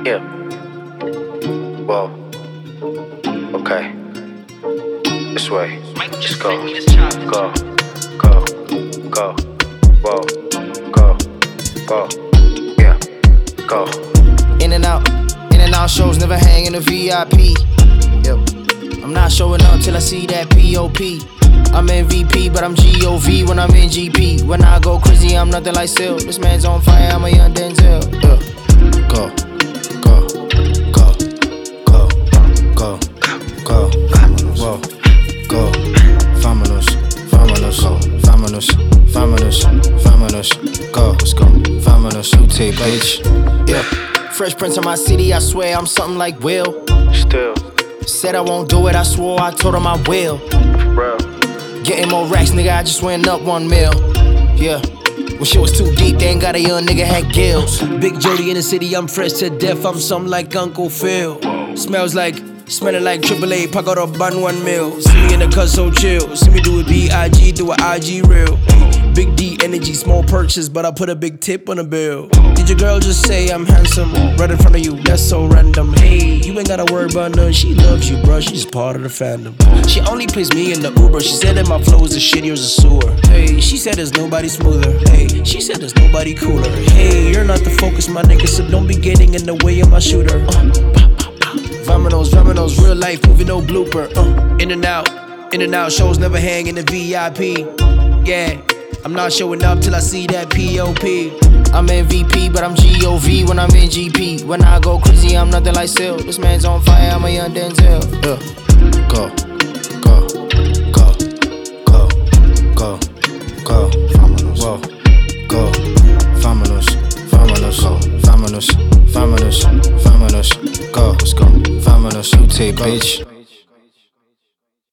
Yeah. Whoa. Okay. This way. Just go. Go. Go. Go. Whoa. Go. Go. Yeah. Go. In and out shows, never hang in the VIP. Yep. I'm not showing up till I see that POP. I'm MVP, but I'm GOV when I'm in GP. When I go crazy, I'm nothing like Sil. This man's on fire, I'm a young Denzel. Yeah. Go, go, go, go, go, go, whoa, go. Vámonos, vámonos, vámonos, vámonos, vámonos. Go, let's go. Vámonos, UT, bitch. Yeah. Fresh Prince of my city, I swear I'm something like Will. Still. Said I won't do it, I swore, I told him I will. Bro. Getting more racks, nigga, I just went up 1 mil. Yeah. When shit was too deep, they ain't got a young nigga had gills. Big Jody in the city, I'm fresh to death, I'm something like Uncle Phil. Smelling like AAA, pack out a bun 1 mil. See me in the cut so chill, see me do a B.I.G, do a IG reel. Big D energy, small purchase, but I put a big tip on the bill. Did your girl just say I'm handsome? Right in front of you, that's so random. Hey, you ain't gotta worry about none, she loves you, bruh, she's part of the fandom. She only plays me in the Uber, she said that my flow is a shitty as a sewer. Hey, she said there's nobody smoother. Hey, she said there's nobody cooler. Hey, you're not the focus, my nigga, so don't be getting in the way of my shooter. Vámonos, vámonos, real life movie, no blooper. In and out, shows never hang in the VIP. Yeah, I'm not showing up till I see that POP. I'm MVP, but I'm GOV when I'm in GP. When I go crazy, I'm nothing like Sil. This man's on fire, I'm a young Denzel. Yeah. Go, go, go, go, go, go, whoa, go. Vámonos, vámonos, vámonos, vámonos, vámonos. Go, let's go. Vámonos, UT, bitch.